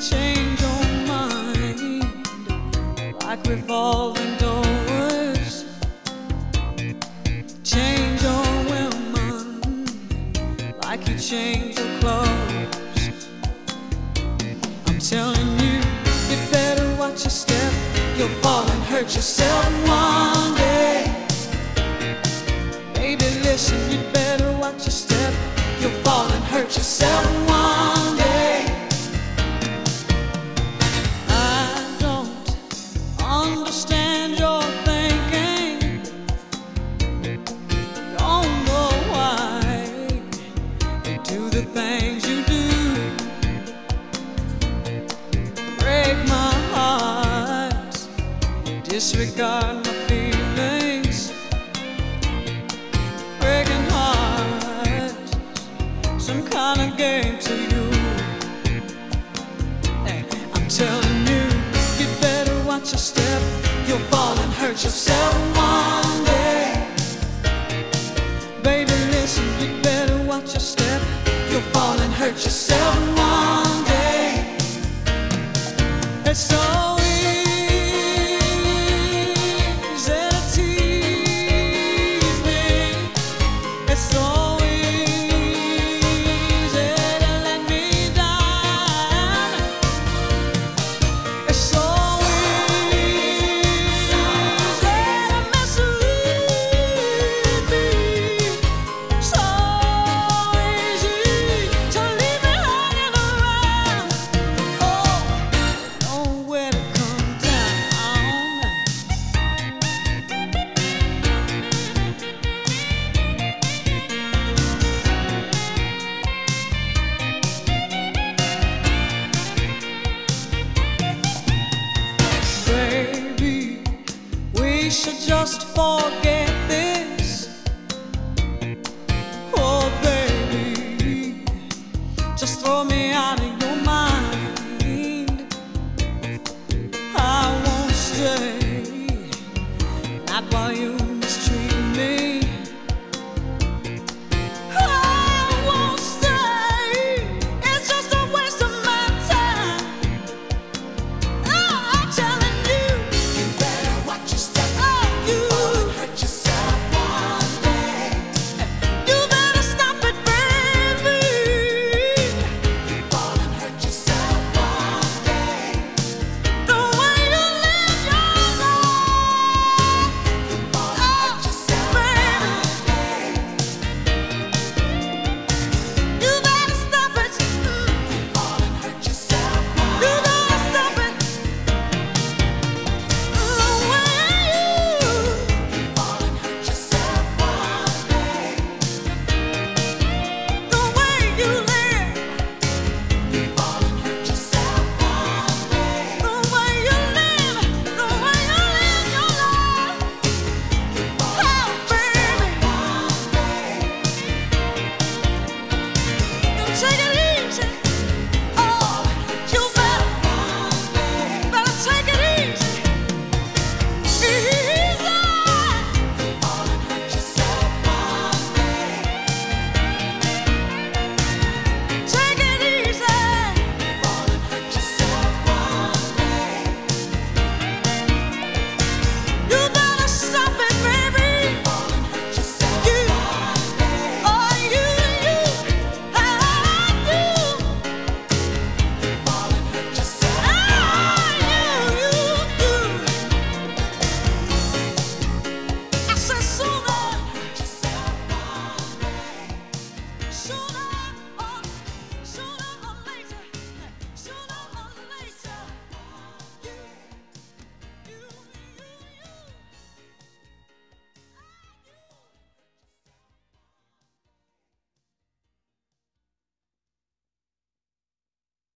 change your mind like revolving doors. Change your woman like you change your clothes. I'm telling you, you better watch your step. You'll fall and hurt yourself one day. Baby, listen, you better watch your step. You'll fall and hurt yourself one day. I don't understand your thinking. Don't know why you do the things you do. Break my heart, disregard my feelings. Breaking heart, some kind of game to you. Hey, I'm telling you, you better watch your step. You'll fall and hurt yourself one day. Baby, listen, you better watch your step. You'll fall and hurt yourself one day. It's so should just forget.